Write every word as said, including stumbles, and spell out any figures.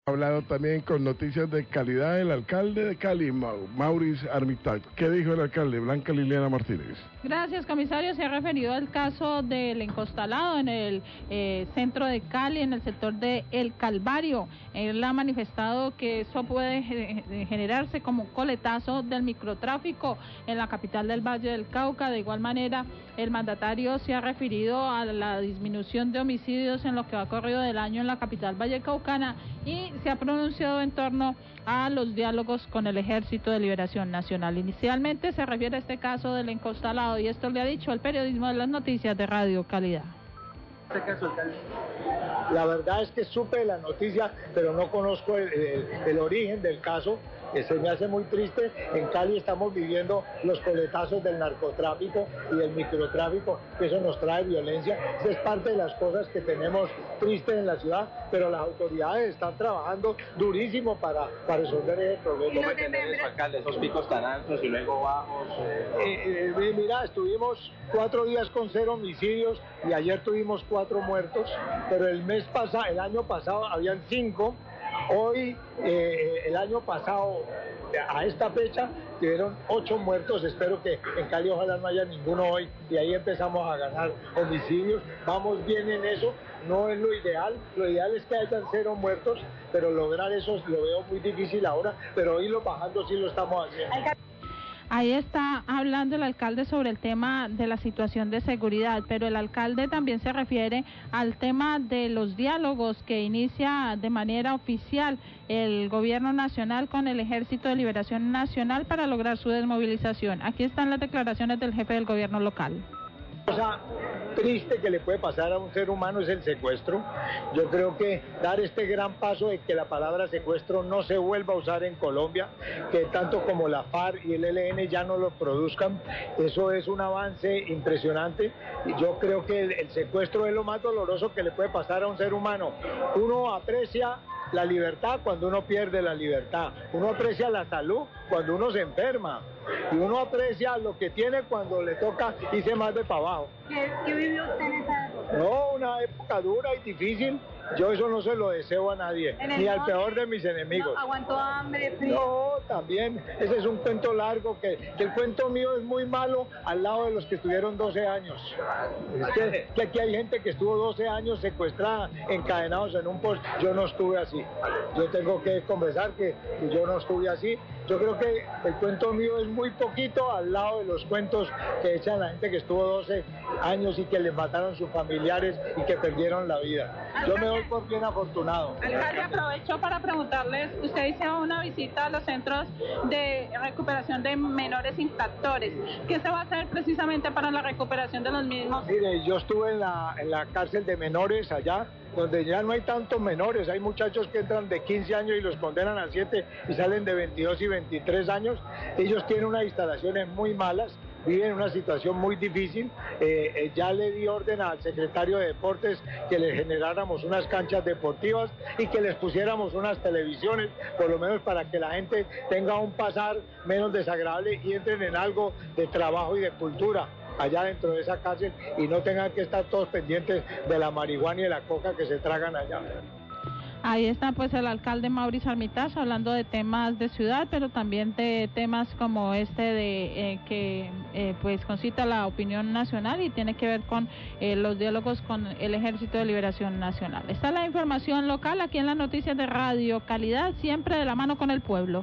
Hablado también con noticias de calidad el alcalde de Cali, Mau, Maurice Armitage. ¿Qué dijo el alcalde? Blanca Liliana Martínez. Gracias, comisario. Se ha referido al caso del encostalado en el eh, centro de Cali, en el sector de El Calvario. Él ha manifestado que eso puede generarse como un coletazo del microtráfico en la capital del Valle del Cauca. De igual manera, el mandatario se ha referido a la disminución de homicidios en lo que va corrido del año en la capital vallecaucana y se ha pronunciado en torno a los diálogos con el Ejército de Liberación Nacional. Inicialmente se refiere a este caso del encostalado y esto le ha dicho el periodismo de las noticias de Radio Calidad. La verdad es que supe la noticia, pero no conozco el, el, el origen del caso. Se me hace muy triste. En Cali estamos viviendo los coletazos del narcotráfico y del microtráfico, que eso nos trae violencia. Esa es parte de las cosas que tenemos tristes en la ciudad, pero las autoridades están trabajando durísimo para, para resolver ese problema. ¿Cómo entender eso, alcalde? Esos picos tan altos y luego bajos. Eh, eh, mira, estuvimos cuatro días con cero homicidios y ayer tuvimos cuatro muertos, pero el mes pasado, el año pasado habían cinco. Hoy, eh, el año pasado, a esta fecha, tuvieron ocho muertos. Espero que en Cali ojalá no haya ninguno hoy y ahí empezamos a ganar homicidios. Vamos bien en eso, no es lo ideal. Lo ideal es que hayan cero muertos, pero lograr eso lo veo muy difícil ahora, pero irlo bajando sí lo estamos haciendo. Ahí está hablando el alcalde sobre el tema de la situación de seguridad, pero el alcalde también se refiere al tema de los diálogos que inicia de manera oficial el gobierno nacional con el Ejército de Liberación Nacional para lograr su desmovilización. Aquí están las declaraciones del jefe del gobierno local. Cosa triste que le puede pasar a un ser humano es el secuestro. Yo creo que dar este gran paso de que la palabra secuestro no se vuelva a usar en Colombia, que tanto como la FARC y el E L N ya no lo produzcan, eso es un avance impresionante. Y yo creo que el, el secuestro es lo más doloroso que le puede pasar a un ser humano. Uno aprecia la libertad cuando uno pierde la libertad, uno aprecia la salud cuando uno se enferma y uno aprecia lo que tiene cuando le toca irse más de para abajo. ¿Qué, qué vivió usted en esa época? No, una época dura y difícil. Yo eso no se lo deseo a nadie, ni al peor de mis enemigos. No, ¿aguantó hambre, frío? No, también, ese es un cuento largo, que, que el cuento mío es muy malo al lado de los que estuvieron doce años. Es que, que aquí hay gente que estuvo doce años secuestrada, encadenados en un post. Yo no estuve así. Yo tengo que confesar que, que yo no estuve así. Yo creo que el cuento mío es muy poquito al lado de los cuentos que echan la gente que estuvo doce años y que les mataron sus familiares y que perdieron la vida. Yo me doy por bien afortunado. Alcalde, aprovecho para preguntarles, usted hizo una visita a los centros de recuperación de menores infractores. ¿Qué se va a hacer precisamente para la recuperación de los mismos? Mire, yo estuve en la, en la cárcel de menores allá, donde ya no hay tantos menores, hay muchachos que entran de quince años y los condenan a siete y salen de veintidós y veintitrés años. Ellos tienen unas instalaciones muy malas, viven en una situación muy difícil. Eh, eh, ya le di orden al secretario de Deportes que les generáramos unas canchas deportivas y que les pusiéramos unas televisiones, por lo menos para que la gente tenga un pasar menos desagradable y entren en algo de trabajo y de cultura allá dentro de esa cárcel y no tengan que estar todos pendientes de la marihuana y de la coca que se tragan allá. Ahí está pues el alcalde Maurice Armitage hablando de temas de ciudad, pero también de temas como este de eh, que eh, pues concita la opinión nacional y tiene que ver con eh, los diálogos con el Ejército de Liberación Nacional. Está la información local aquí en las noticias de Radio Calidad, siempre de la mano con el pueblo.